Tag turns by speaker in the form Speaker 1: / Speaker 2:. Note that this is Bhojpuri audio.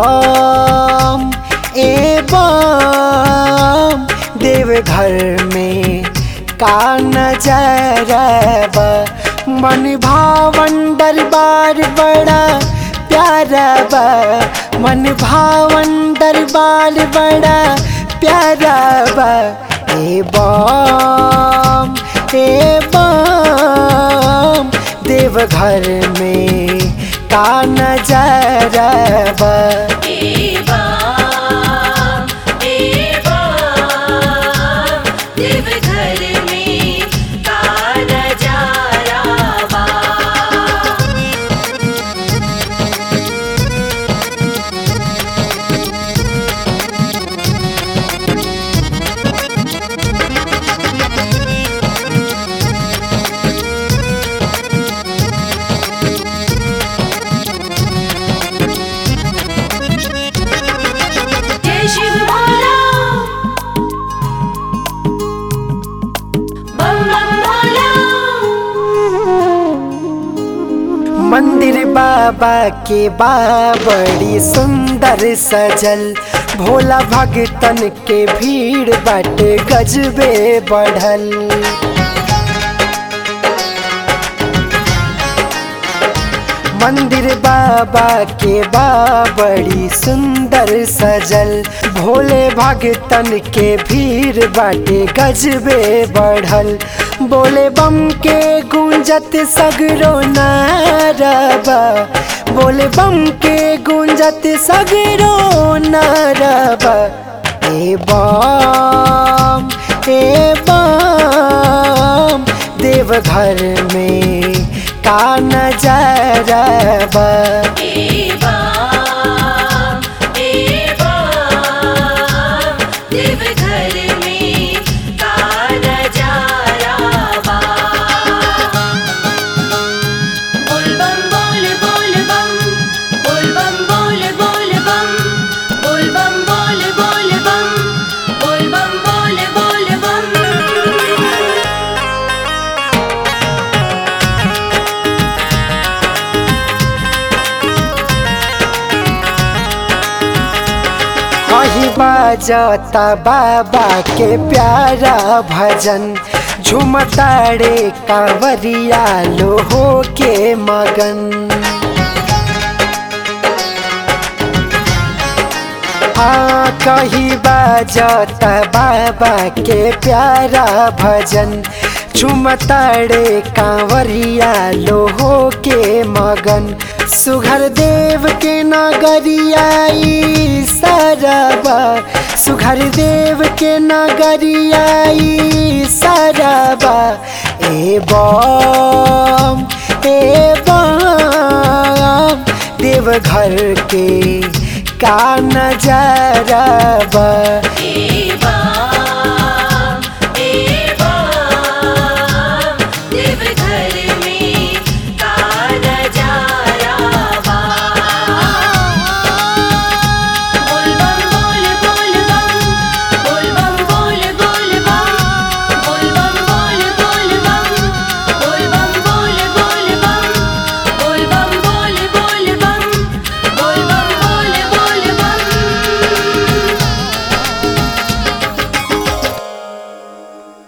Speaker 1: बम ए बम देवघर में का नजारा मन भावन दरबार बड़ा प्यारा बा मन भावन दरबार बड़ा प्यारा बा ए बम देवघर में का नजारा बा
Speaker 2: देवघर में का नजारा बा। जय शिव भोला बम बम भोला।
Speaker 1: मंदिर बाबा के बड़ी सुंदर सजल भोला भगतन के भीड़ बाटे गजबे बढ़ल। मंदिर बाबा के बड़ी सुंदर सजल भोले भगतन के भीड़ बाटे गजबे बढ़ल। बोले बम के गूंजत सगरो नारबा बोले बम के गूंजत सगरो नारबा ए बम देवघर में का नजारा बा।
Speaker 2: देवघर में का नजारा बा। बोल बम बोल बोल बम बोल बम बोल बोल बम बोल बम बोल बोल बम बोल बम बोल बोल बम।
Speaker 1: वही बाजता बाबा के प्यारा भजन झुमताड़े कांवरिया लो हो के मगन। हाँ कहीं बाजता बाबा के प्यारा भजन झुमताड़े कांवरिया लो हो के मगन। सुघर देव के नगरियाई सरबा सुघर देव के नगरियाई सरबा ए बम देवघर के का नजारा बा।